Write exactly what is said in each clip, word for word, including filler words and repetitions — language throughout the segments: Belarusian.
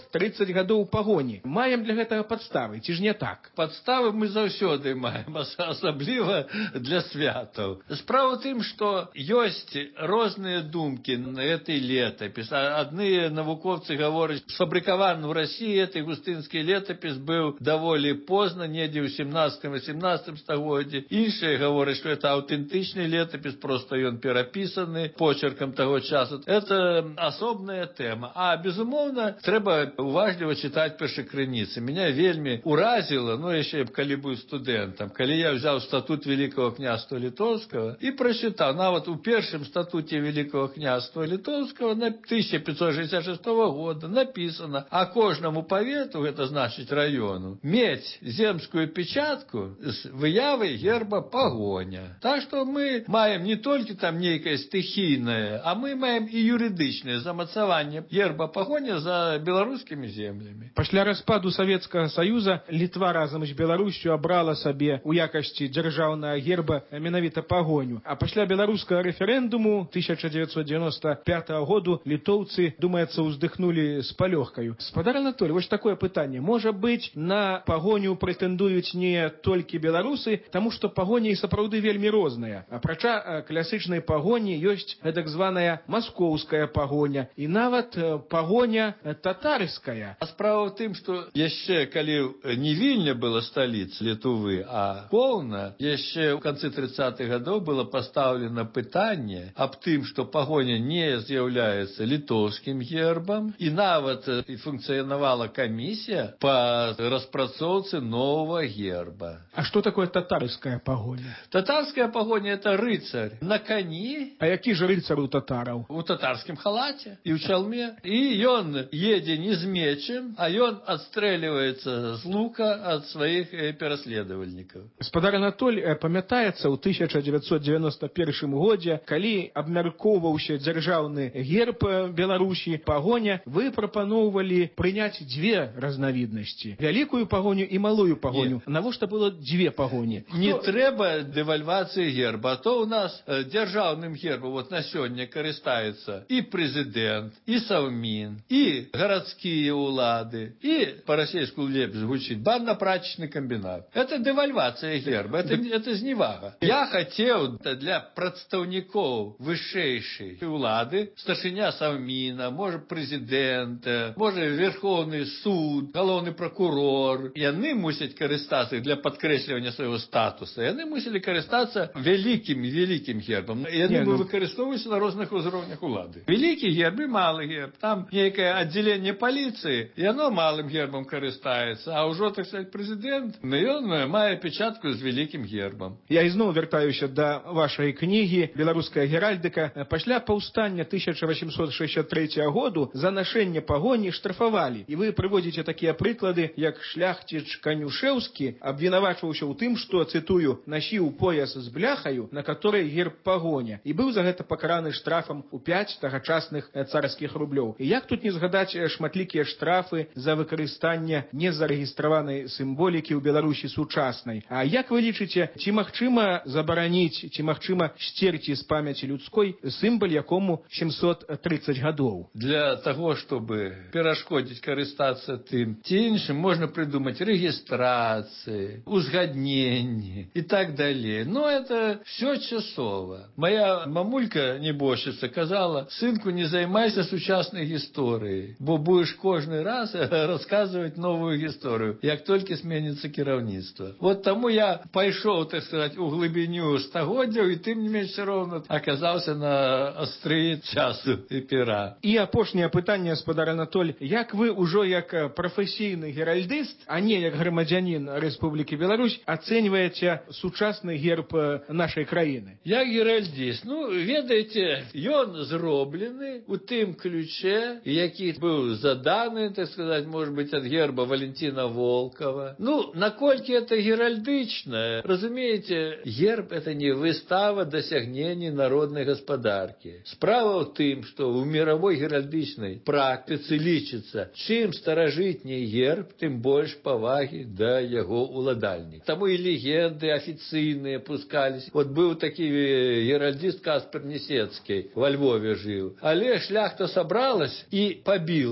тридцать гадоў пагоні. Маем для гэтага падставы, ці ж не так? Падставы мы заўсёды маем, асабліва для святаў. Справа ў тым, што ёсць розныя думкі на этой летапіс. Адны навукоўцы гавораць, сфабрыкаваны ў Расіі этой густынскі летапіс быў даволі позна, недзе ў сямнадцатым-восемнадцатым стагоддзі. Іншыя гавораць, што это аўтэнтычны летапіс, проста ён перапісаны почеркам таго часу. Это асобная тэма. А, безумоўна, трэба уважліва чытаць першакрыніцы. Меня вельмі уразіла, ну, яшчэ калі быў студэнтам, калі я взял статут Великого княства Литовского и прочитал, нават у першым статуте Великого княства Литовского на тысяча пятьсот шестьдесят шестого года написано, а кожнаму павету, это значит району, мець земскую печатку с выявой герба пагоня. Так что мы маем не только там нейкае стихийное, а мы маем и юридичное замацаванне герба пагоня за беларускімі землямі. Пасля распаду Савецкага Саюза Літва разам з Беларусью абрала сабе у якасці дзяржаўнага герба менавіта пагоню. А пасля беларускага рэферэндуму тысяча девятьсот девяносто пятого году літоўцы, думаецца, уздыхнули з палёгкаю. Спадар Анатолий, вось такое пытанне. Можа быць, на пагоню прэтэндуюць не толькі беларусы, таму што пагоня і сапраўды вельмі розная. Апрача класычнай пагоні ёсць гэтак званая маскоўская пагоня і нават пагоня татарская. А справа ў тым, што яшчэ калі не Вільня была сталіца Літвы, а Полна, яшчэ ў канцы тридцатых гадоў было пастаўлена пытанне аб тым, што пагоня не з'яўляецца літоўскім гербам, і нават функцыянавала камісія па распрацоўцы новага герба. А што такое татарская пагоня? Татарская пагоня — это рыцарь на коні. А які ж рыцар у татараў? У татарскім халаце і ў чалме. І ён едзе не з мечем, а ён адстрэльваецца з лука ад сваіх пераследавальнікаў. Спадар Анатоль, памятаецца, ў тысяча девятьсот девяносто первом годзе, калі абмяркоўваўся дзяржаўны герб Беларусі, пагоня, вы прапаноўвалі прыняць дзве разнавіднасці. Вялікую пагоню і малую пагоню. Навошта было дзве пагоні? Не Хто... трэба дэвальвацыі герба, а то ў нас дзяржаўным гербам вот на сёння карыстаецца і прэзідэнт, і саўмін, і гарадскія ўлады, і па-расейску лепш гучыць банна-прачечны камбінат. Это дэвальвацыя герба, это, это зневага. Я хацеў для прадстаўнікоў вышэйшай улады, старшыня саўміна, можа прэзідэнта, можа верхоўны суд, галоўны пракурор, яны мусяць карыстацца для падкрэслівання свайго статуса. Яны мусілі карыстацца вялікім вялікім гербам. Яны бы выкарыстоўваюцца на розных узроўнях улады. Вялікі герб і малы герб. Там нейкае аддзяленне паліцыі, яно малым гербам карыстаецца, а ўжо, так сказать, прэзідэнт, ён мае печатку з вялікім гербам. Я ізноў вяртаюся да вашай кнігі «Беларуская геральдыка». Пасля паўстання тысяча восемьсот шестьдесят третьего году за нашэнне пагоні штрафавалі. І вы прыводзіце такія прыклады, як шляхціч Канюшэўскі абвінавачваўся ў тым, што, цытую, насіў пояс з бляхаю, на которой герб пагоня, і быў за гэта пакараны штрафам у пять тагачасных царскіх рублёў. І як тут не згадаць шматлікія штрафы за выкарыстанне незарэгістраванай сімволікі ў Беларусі сучаснай. А як вы лічыце, ці магчыма забараніць, ці магчыма сцерці з памяці людской сімвал, якому семьсот тридцать гадоў? Для того, чтобы перашкодзіць карыстацца тым ці іншым, можна придумаць рэгістрацыі, узгадненні і так далее. Но это все часова. Моя мамулька, небожчыца, казала: сынку, не займайся сучаснай гісторыяй, бо будешь кожны раз рассказывать новую гісторыю, як толькі сменится кіраўніцтва. Вот тому я пайшоў, так сказать, у глыбіню стагоддзяў, і тым не менш все ровно аказаўся на астрыі часу і пера. І апошняе пытанне, спадар Анатоль, як вы ўжо як прафесійны геральдыст, а не як грамадзянін Рэспублікі Беларусь, ацэньваеце сучасны герб нашай краіны? Як геральдыст? Ну, ведаеце, ён зроблены у тым ключе, які быў заданы, так сказать, может быть, ад герба Валентина Волкова. Ну, наколькі это геральдычна? Разумеете, герб — это не выстава дасягнений народной гаспадаркі. Справа ў тым, што ў мировой геральдычнай практыцы лічыцца, чым старажытней герб, тым больш павагі да яго уладальніка. Таму і легенды афіцыйныя пускались. Вот быў такі геральдист Каспар Несецкі, во Львове жыў. Але шляхта сабралась і пабіла яго.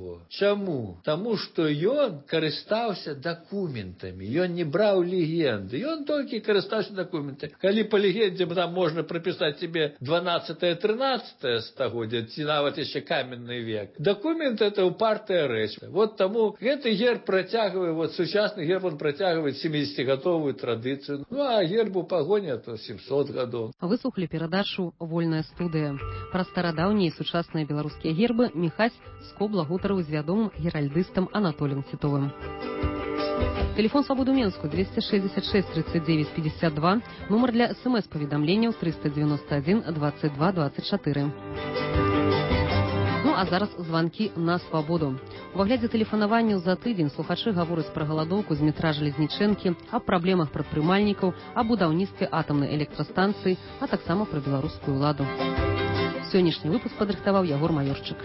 яго. Чаму? Таму, што ён карыстаўся дакументамі, ён не браў легенды, ён толькі карыстаўся дакументамі. Калі па легендзе там можна прыпісаць себе дванаццатае-трынаццатае стагоддзя, ці нават яшчэ каменны век, дакумент это упартая рэч. Вот таму гэты герб працягвае, вот сучасны герб он працягвае семидесятигадовую традыцыю. Ну а гербу пагоня то семьсот гадоў. Выслухалі перадачу «Вольная студыя». Пра старадаўнія і сучасныя беларускія гербы Міхась Скобла гутарыў з вядомым геральдыстам Анатолием Титовым. Телефон «Свободу Менску» двести шестьдесят шесть тридцать девять пятьдесят два, номер для смс-паведамленняў триста девяносто один двадцать два двадцать четыре. Ну а зараз званкі на свабоду. У выглядзе тэлефанаванняў за тыдзень слухачы гавораць пра галадоўку з метра Жалезнічэнкі, аб праблемах прадпрымальнікаў, аб будаўніцтве атамнай электрастанцыі, а таксама пра беларускую ўладу. Сённяшні выпуск падрыхтаваў Ягор Маёрчык.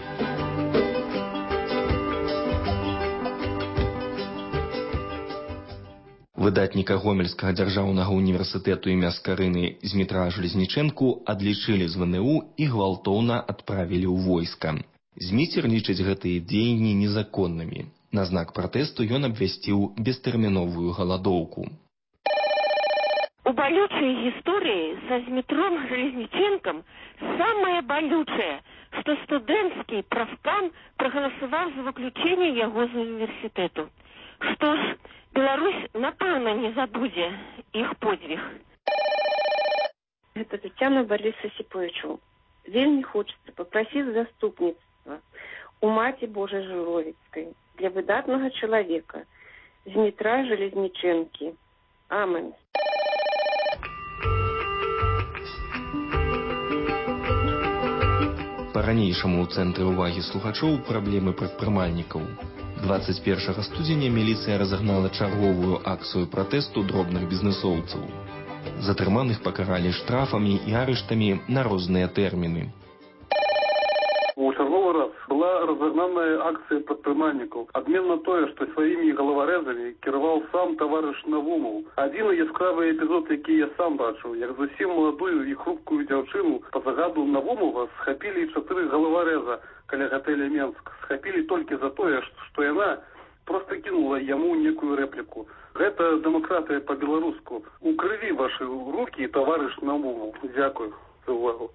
Выдатніка Гомельскага дзяржаўнага універсітэту імя Скарыны Змітра Жалезнічэнку адлічылі з вэ эн у і гвалтоўна адправілі ў войска. Зміцер лічыць гэтыя дзеянні незаконнымі. На знак пратэсту ён абвясціў бестэрміновую галадоўку. У балючай гісторыі са Змітром Жалезнічэнкам самае балючае, што студэнцкі правкам прагаласаваў за выключэнне яго з універсітэту. Што ж, Беларусь, напэўна, не забудзе іх подзвіг. Гэта Тетяна Борису Осиповичу. Вельмі хочется попросить заступництва у Маті Божай Журовицкой для выдатного человека Змітра Жалезнічэнкі. Амен. Па-ранейшаму ў цэнтры ўвагі слухачоў праблемы прадпрымальнікаў. двадцать першага студзеня міліцыя разагнала чарговую акцыю пратэсту дробных бізнэсоўцаў. Затрыманых пакаралі штрафамі і арыштамі на розныя тэрміны. У чарговы раз была разагнаная акцыя прадпрымальнікаў. Адмен на тое, што сваімі галаварэзамі кіраваў сам таварыш Навумаў. Адзіны яскравы эпізод, які я сам бачыў, як зусім маладую і хрупкую дзяўчыну па загаду Навумова схапілі чатыры галаварэза каля гатэля Менск. Схапілі толькі за тое, што яна проста кінула яму некую рэпліку. Гэта дэмакратыя па-беларуску. У крыві вашы рукі, таварыш Навумаў. Дзякую за ўвагу.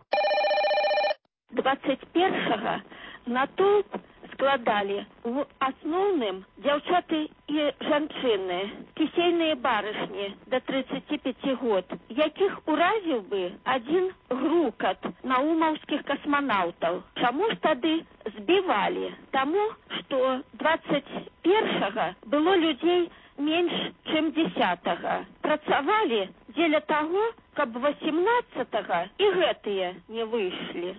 двадцать першага натоўп складалі в асноўным дзяўчаты і жанчыны, кісейныя барышні да тридцати пяти год, якіх уразіў бы адзін грукат наумаўскіх касманаўтаў. Чаму ж тады збівалі? Таму, што двадцать першага было людзей менш, чым дзесятага. Працавалі дзеля таго, каб восемнадцатага і гэтыя не выйшлі.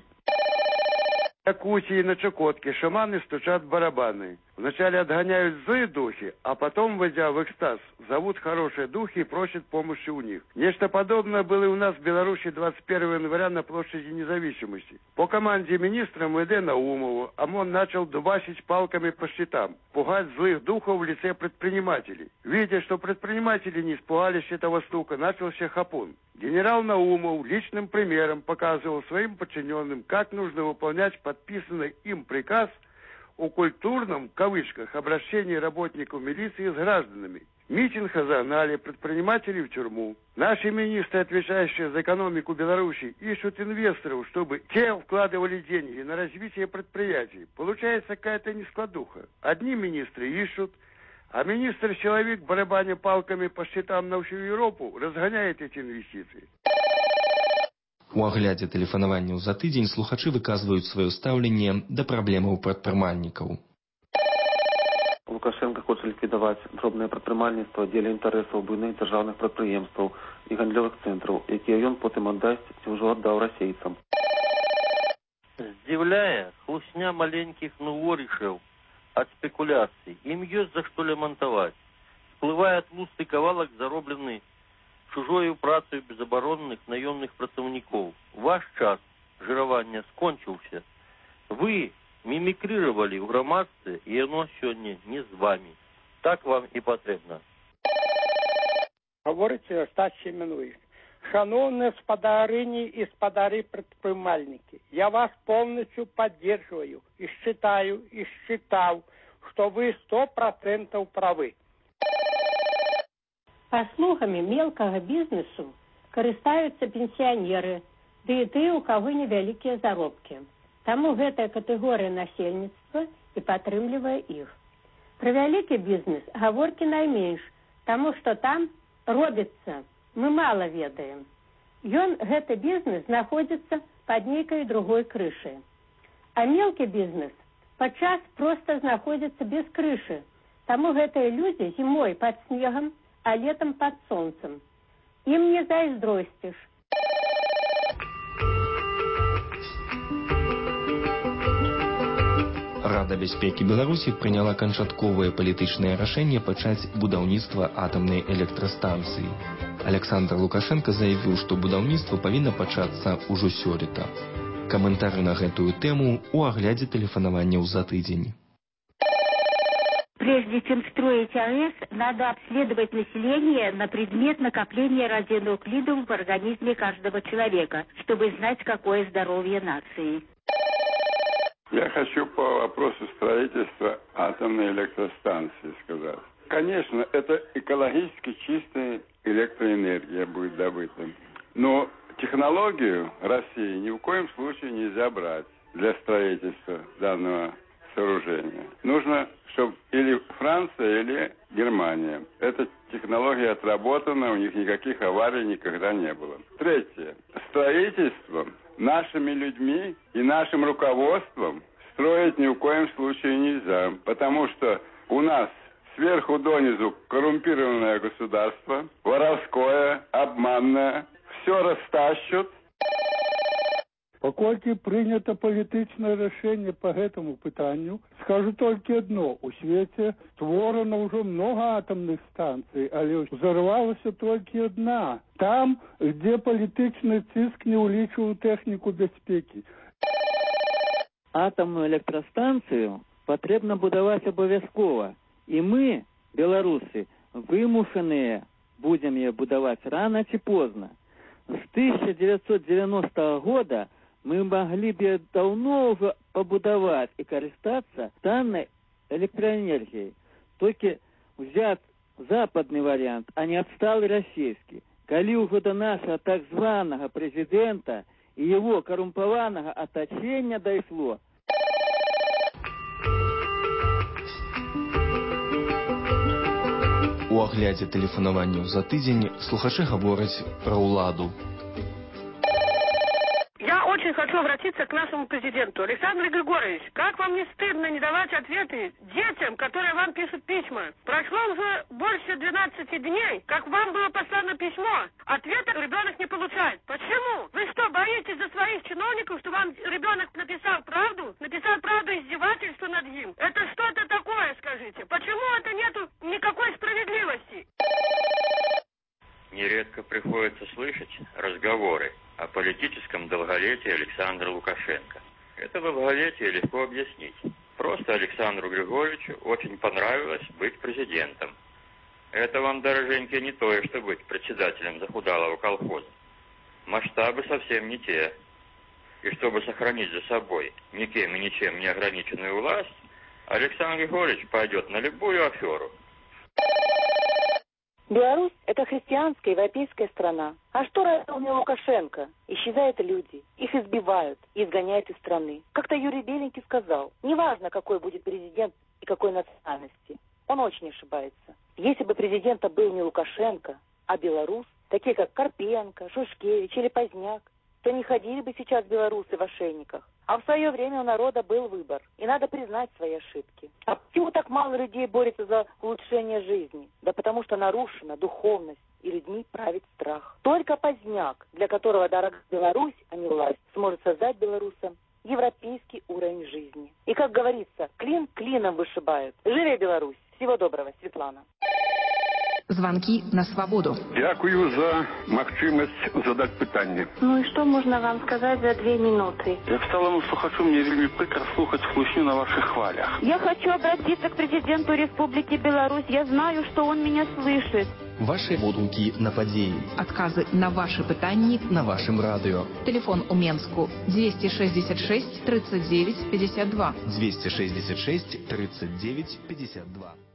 Якутии на Чукотке шаманы стучат в барабаны. Вначале отгоняют злые духи, а потом, войдя в экстаз, зовут хорошие духи и просят помощи у них. Нечто подобное было и у нас в Беларуси двадцать первого января на площади Независимости. По команде министра эм вэ дэ Наумову ОМОН начал дубасить палками по щитам, пугать злых духов в лице предпринимателей. Видя, что предприниматели не испугались этого стука, начался хапун. Генерал Наумов личным примером показывал своим подчиненным, как нужно выполнять подписанный им приказ о культурном, в кавычках, обращении работников милиции с гражданами. Митинг разогнали, предпринимателей в тюрьму. Наши министры, отвечающие за экономику Беларуси, ищут инвесторов, чтобы те вкладывали деньги на развитие предприятий. Получается какая-то нескладуха. Одни министры ищут, а министр-человек, барабаня палками по счетам на всю Европу, разгоняет эти инвестиции. У аглядзе тэлефанаванняў за тыдзень слухачы выказваюць сваё стаўленне да праблемаў прадпрымальнікаў. Лукашенко хоча ліквідаваць дробнае прадпрымальніцтва дзеля інтарэсаў буйных дзяржаўных прадпрыемстваў і гандлёвых цэнтраў, якія ён потым аддасць ці ўжо аддаў расейцам. Здзіўляе хлусня маленькіх нуворышаў ад спекуляцый. Ім ёсць за што лямантаваць. Сплывае тлусты кавалак, зароблены чужою працаю безабаронных наёмных працаўнікоў. Ваш час жыравання скончыўся. Вы мімікрировали ў грамадстве, і яно сёння не з вами. Так вам і патрэбна. Говорить Стас Семенович. Шановные спадарыни и спадары-предпринимальники, я вас полностью поддерживаю и считаю, и считал, что вы сто процентов правы. Паслугамі мелкага бізнесу карыстаюцца пенсіянеры, ды і тыя, у каго невялікія заробкі. Таму гэтая катэгорыя насельніцтва і падтрымлівае іх. Пра вялікі бізнес гаворкі найменш, таму што там робіцца, мы мала ведаем. Ён, гэты бізнес, знаходзіцца пад нейкай другой крышай. А мелкі бізнес падчас проста знаходзіцца без крышы, таму гэтыя людзі зімой пад снегам, а летом под солнцем. Им не зайздросціш. Рада бяспекі Беларусі прыняла канчатковае палітычнае рашэнне пачаць будаўніцтва атамнай электрастанцыі. Александр Лукашенко заявіў, што будаўніцтва павінна пачацца ўжо сёлета. Каментары на гэтую тэму ў аглядзе тэлефанаванняў за тыдзень. Прежде чем строить АЭС, надо обследовать население на предмет накопления радионуклидов в организме каждого человека, чтобы знать, какое здоровье нации. Я хочу по вопросу строительства атомной электростанции сказать. Конечно, это экологически чистая электроэнергия будет добыта. Но технологию России ни в коем случае нельзя брать для строительства данного сооружения. Нужно, чтобы или Франция, или Германия. Эта технология отработана, у них никаких аварий никогда не было. Третье. Строительство нашими людьми и нашим руководством строить ни в коем случае нельзя, потому что у нас сверху донизу коррумпированное государство, воровское, обманное, все растащут. Паколькі прынята палітычнае рашэнне па гэтаму пытанню, скажу толькі адно: у свеце створана ўжо многа атамных станцый, але ўзарвалася толькі адна. Там, дзе палітычны ціск не ўлічваў тэхніку бяспекі. Атамную электрастанцыю патрэбна будаваць абавязкова. І мы, беларусы, вымушаныя будзем яе будаваць рана ці позна. З тысяча дзевяцьсот дзевяностага года мы могли бы давно уже побудовать и користаться данной электроэнергией. Только взять западный вариант, а не отсталый российский. Коли уже до нашего так званого президента и его коррумпованного оточения дошло. У аглядзе тэлефанаванняў за тыдзень слухачы гавораць пра ўладу. Очень хочу обратиться к нашему президенту. Александр Григорьевич, как вам не стыдно не давать ответы детям, которые вам пишут письма? Прошло уже больше двенадцати дней, как вам было послано письмо. Ответа ребенок не получает. Почему? Вы что, боитесь за своих чиновников, что вам ребенок написал правду? Написал правду издевательство над ним? Это что-то такое, скажите. Почему это нету никакой справедливости? Нередко приходится слышать разговоры о политическом долголетии Александра Лукашенко. Это долголетие легко объяснить. Просто Александру Григорьевичу очень понравилось быть президентом. Это вам, дорогенькие, не то, что быть председателем захудалого колхоза. Масштабы совсем не те. И чтобы сохранить за собой никем и ничем не ограниченную власть, Александр Григорьевич пойдет на любую аферу. Беларусь – это христианская европейская страна. А что родил мне Лукашенко? Исчезают люди, их избивают и изгоняют из страны. Как-то Юрий Беленький сказал, неважно, какой будет президент и какой национальности. Он очень ошибается. Если бы президентом был не Лукашенко, а белорус, такие как Карпенко, Шушкевич или Поздняк, то не ходили бы сейчас белорусы в ошейниках. А в свое время у народа был выбор, и надо признать свои ошибки. А почему так мало людей борется за улучшение жизни? Да потому что нарушена духовность, и людьми правит страх. Только Поздняк, для которого дорога Беларусь, а не власть, сможет создать белорусам европейский уровень жизни. И, как говорится, клин клином вышибают. Живи Беларусь! Всего доброго, Светлана. Звонки на свободу. Дякую за магчимость задать питание. Ну и что можно вам сказать за две минуты? Як сталому слухачу, мне вельми прикро слухать слушню на ваших хвалях. Я хочу обратиться к президенту Республики Беларусь. Я знаю, что он меня слышит. Ваши водгукі на падзеі. Отказы на ваши пытанні на вашем радио. Телефон у Менску двести шестьдесят шесть тридцать девять пятьдесят два. двести шестьдесят шесть тридцать девять пятьдесят два.